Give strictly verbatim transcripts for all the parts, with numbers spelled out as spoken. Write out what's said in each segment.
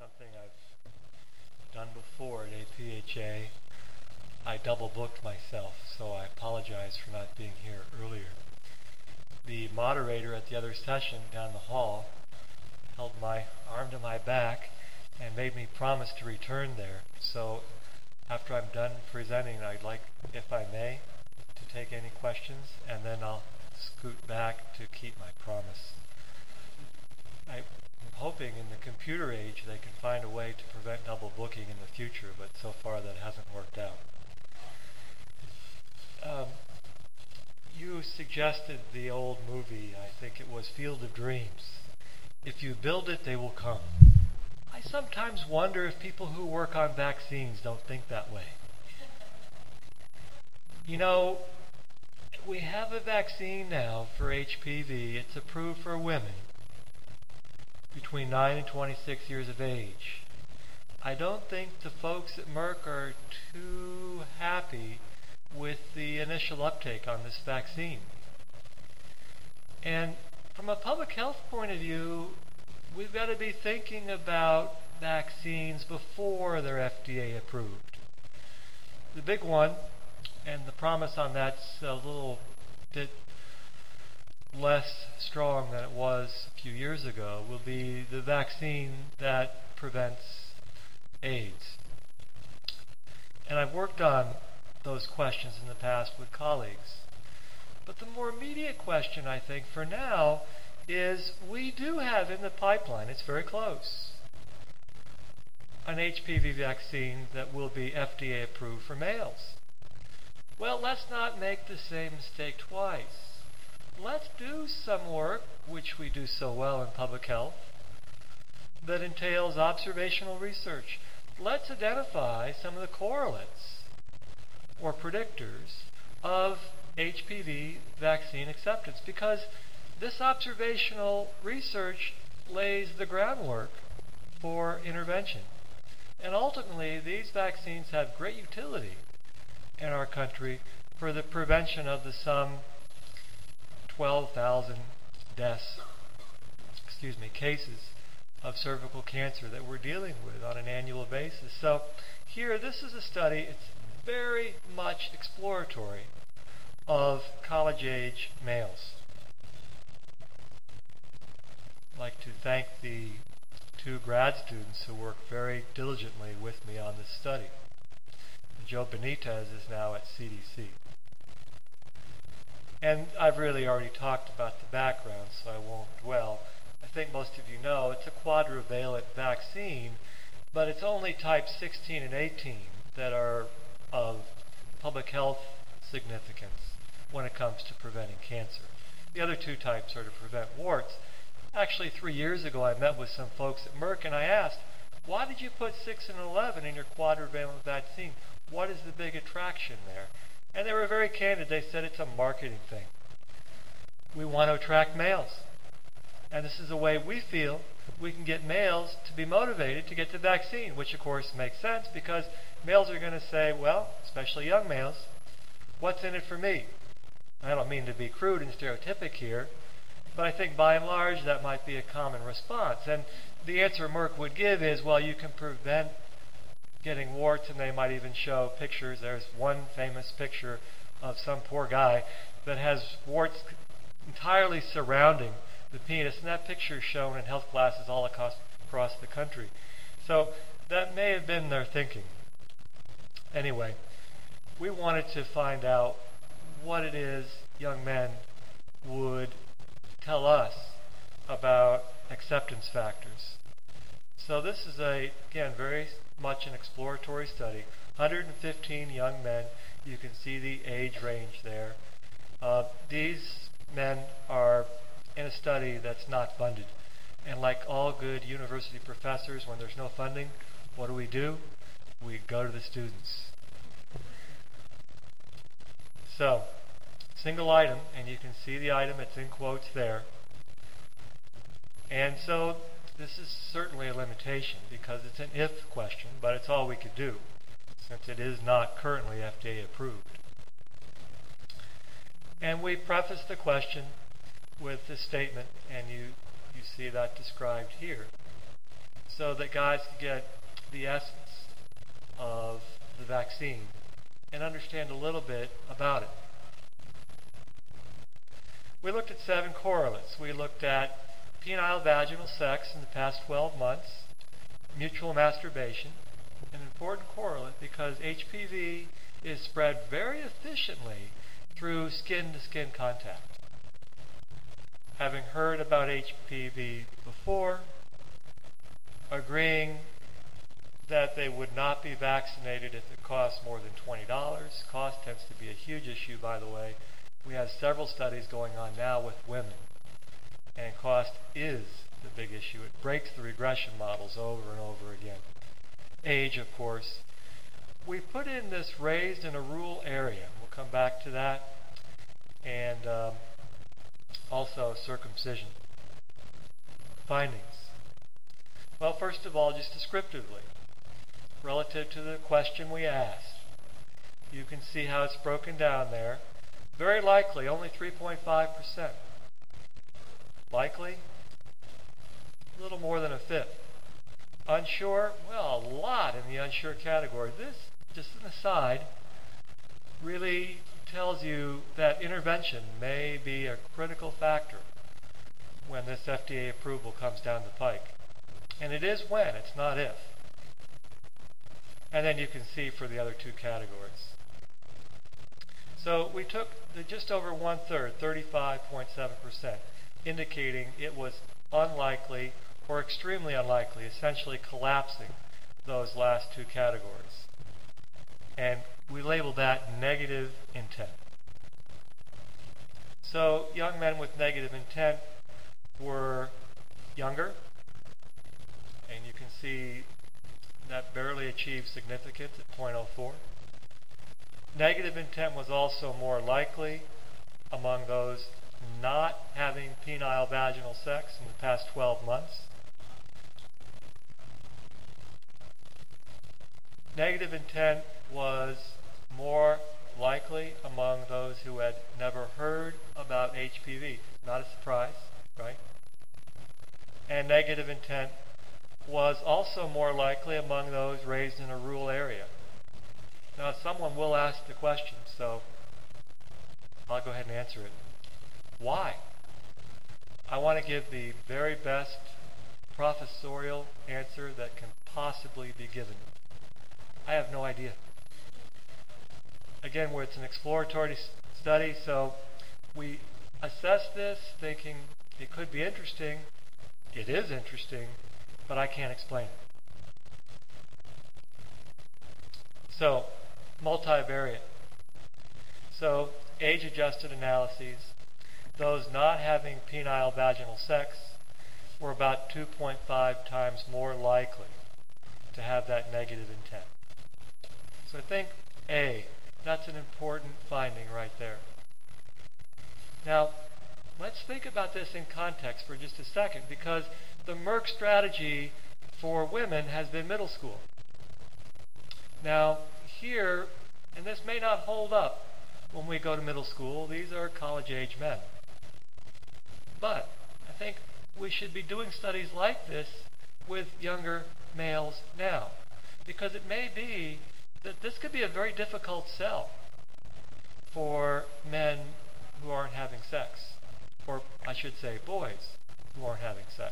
something I've done before at A P H A. I double booked myself, so I apologize for not being here earlier. The moderator at the other session down the hall held my arm to my back and made me promise to return there. So after I'm done presenting, I'd like, if I may, to take any questions, and then I'll scoot back to keep my promise. I'm hoping in the computer age they can find a way to prevent double booking in the future, but so far that hasn't worked out. Um, you suggested the old movie, I think it was Field of Dreams. If you build it, they will come. I sometimes wonder if people who work on vaccines don't think that way. You know, we have a vaccine now for H P V. It's approved for women between nine and twenty-six years of age. I don't think the folks at Merck are too happy with the initial uptake on this vaccine. And from a public health point of view, we've got to be thinking about vaccines before they're F D A approved. The big one, and the promise on that's a little bit less strong than it was a few years ago, will be the vaccine that prevents AIDS. And I've worked on those questions in the past with colleagues. But the more immediate question, I think, for now, is we do have in the pipeline, it's very close, an H P V vaccine that will be F D A approved for males. Well, let's not make the same mistake twice. Let's do some work, which we do so well in public health, that entails observational research. Let's identify some of the correlates or predictors of H P V vaccine acceptance, because this observational research lays the groundwork for intervention. And ultimately, these vaccines have great utility in our country for the prevention of the some twelve thousand deaths, excuse me, cases of cervical cancer that we're dealing with on an annual basis. So here, this is a study, it's very much exploratory, of college-age males. I'd like to thank the two grad students who worked very diligently with me on this study. Joe Benitez is now at C D C. And I've really already talked about the background, so I won't dwell. I think most of you know it's a quadrivalent vaccine, but it's only type sixteen and eighteen that are of public health significance when it comes to preventing cancer. The other two types are to prevent warts. Actually, three years ago, I met with some folks at Merck, and I asked, why did you put six and eleven in your quadrivalent vaccine? What is the big attraction there? And they were very candid. They said it's a marketing thing. We want to attract males. And this is a way we feel we can get males to be motivated to get the vaccine, which of course makes sense because males are going to say, well, especially young males, what's in it for me? I don't mean to be crude and stereotypic here, but I think by and large that might be a common response. And the answer Merck would give is, well, you can prevent getting warts, and they might even show pictures. There's one famous picture of some poor guy that has warts entirely surrounding the penis, and that picture is shown in health classes all across, across the country. So that may have been their thinking. Anyway, we wanted to find out what it is young men would tell us about acceptance factors. So this is, a again, very much an exploratory study. one hundred fifteen young men. You can see the age range there. Uh, these men are in a study that's not funded. And like all good university professors, when there's no funding, what do we do? We go to the students. So, single item, and you can see the item, it's in quotes there. And so this is certainly a limitation because it's an if question, but it's all we could do since it is not currently F D A approved. And we preface the question with this statement, and you, you see that described here. so that guys could get the essence of the vaccine and understand a little bit about it. We looked at seven correlates. We looked at penile vaginal sex in the past twelve months, mutual masturbation, an important correlate because H P V is spread very efficiently through skin-to-skin contact. Having heard about H P V before, agreeing that they would not be vaccinated if it costs more than twenty dollars. Cost tends to be a huge issue, by the way. We have several studies going on now with women, and cost is the big issue. It breaks the regression models over and over again. Age, of course. We put in this raised in a rural area. We'll come back to that. And um, also circumcision. Findings. Well, first of all, just descriptively, relative to the question we asked, you can see how it's broken down there. Very likely, only three point five percent. Likely, a little more than a fifth. Unsure, well, a lot in the unsure category. This, just an aside, really tells you that intervention may be a critical factor when this F D A approval comes down the pike. And it is when, it's not if. And then you can see for the other two categories. So we took the just over one-third, thirty-five point seven percent, indicating it was unlikely or extremely unlikely, essentially collapsing those last two categories. And we labeled that negative intent. So young men with negative intent were younger, and you can see that barely achieved significance at zero point zero four. Negative intent was also more likely among those not having penile vaginal sex in the past twelve months. Negative intent was more likely among those who had never heard about H P V. Not a surprise, right? And negative intent was also more likely among those raised in a rural area. Now, someone will ask the question, so I'll go ahead and answer it. Why? I want to give the very best professorial answer that can possibly be given. I have no idea. Again, where it's an exploratory study, so we assess this thinking it could be interesting. It is interesting, but I can't explain it. So, multivariate. So, age-adjusted analyses. Those not having penile vaginal sex were about two point five times more likely to have that negative intent. So I think, A, that's an important finding right there. Now, let's think about this in context for just a second, because the Merck strategy for women has been middle school. Now, here, and this may not hold up when we go to middle school, these are college-age men. But I think we should be doing studies like this with younger males now, because it may be that this could be a very difficult sell for men who aren't having sex, or I should say boys who aren't having sex.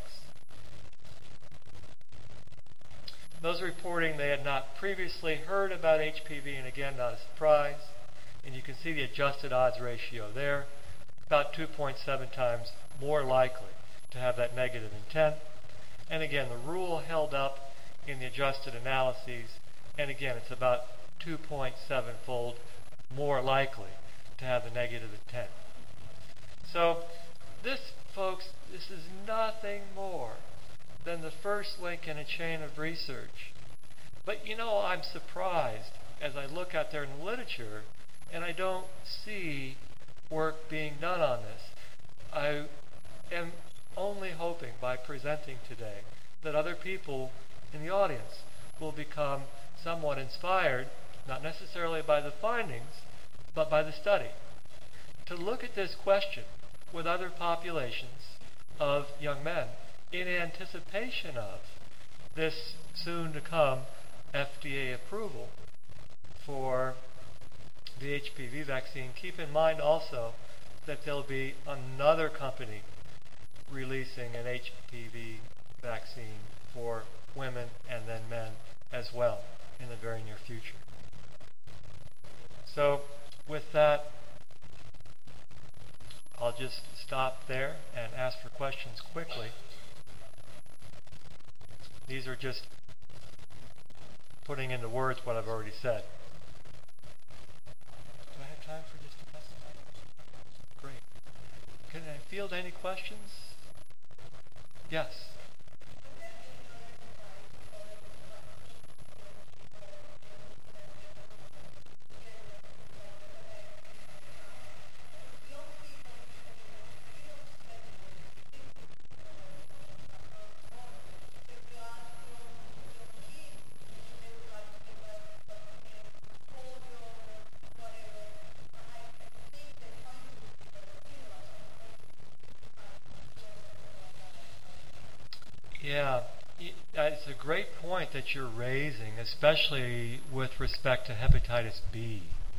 Those reporting they had not previously heard about H P V, and again, not a surprise. And you can see the adjusted odds ratio there, about two point seven times more likely to have that negative intent. And again, the rule held up in the adjusted analyses, and again, it's about two point seven fold more likely to have the negative intent. So this, folks, this is nothing more than the first link in a chain of research. But you know, I'm surprised as I look out there in the literature and I don't see work being done on this. I am only hoping by presenting today that other people in the audience will become somewhat inspired, not necessarily by the findings, but by the study, to look at this question with other populations of young men in anticipation of this soon to come F D A approval for the H P V vaccine. Keep in mind also that there'll be another company releasing an H P V vaccine for women and then men as well in the very near future. So with that, I'll just stop there and ask for questions quickly. These are just putting into words what I've already said. Do I have time for just a couple? Great. Can I field any questions? Yes. Yeah, it's a great point that you're raising, especially with respect to hepatitis B.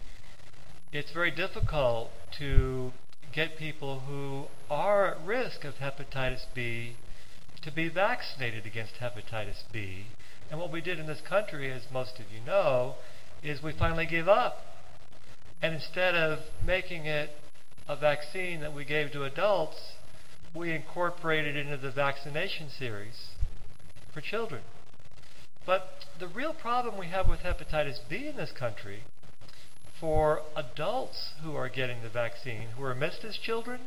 It's very difficult to get people who are at risk of hepatitis B to be vaccinated against hepatitis B. And what we did in this country, as most of you know, is we finally gave up. And instead of making it a vaccine that we gave to adults, we incorporated it into the vaccination series for children. But the real problem we have with hepatitis B in this country for adults who are getting the vaccine, who are missed as children,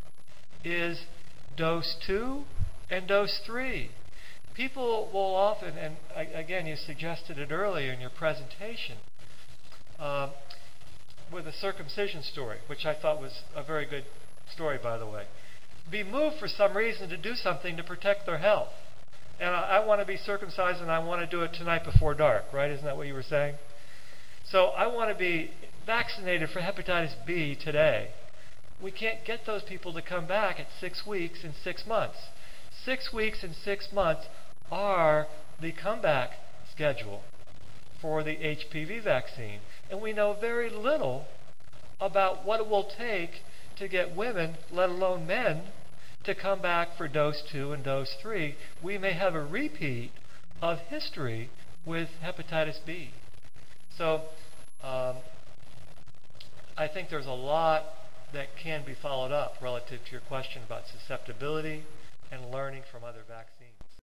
is dose two and dose three. People will often, and again, you suggested it earlier in your presentation, uh, with a circumcision story, which I thought was a very good story, by the way, be moved for some reason to do something to protect their health. And I, I want to be circumcised and I want to do it tonight before dark, right? Isn't that what you were saying? So I want to be vaccinated for hepatitis B today. We can't get those people to come back at six weeks and six months. Six weeks and six months are the comeback schedule for the H P V vaccine. And we know very little about what it will take to get women, let alone men, to come back for dose two and dose three. We may have a repeat of history with hepatitis B. So um, I think there's a lot that can be followed up relative to your question about susceptibility and learning from other vaccines.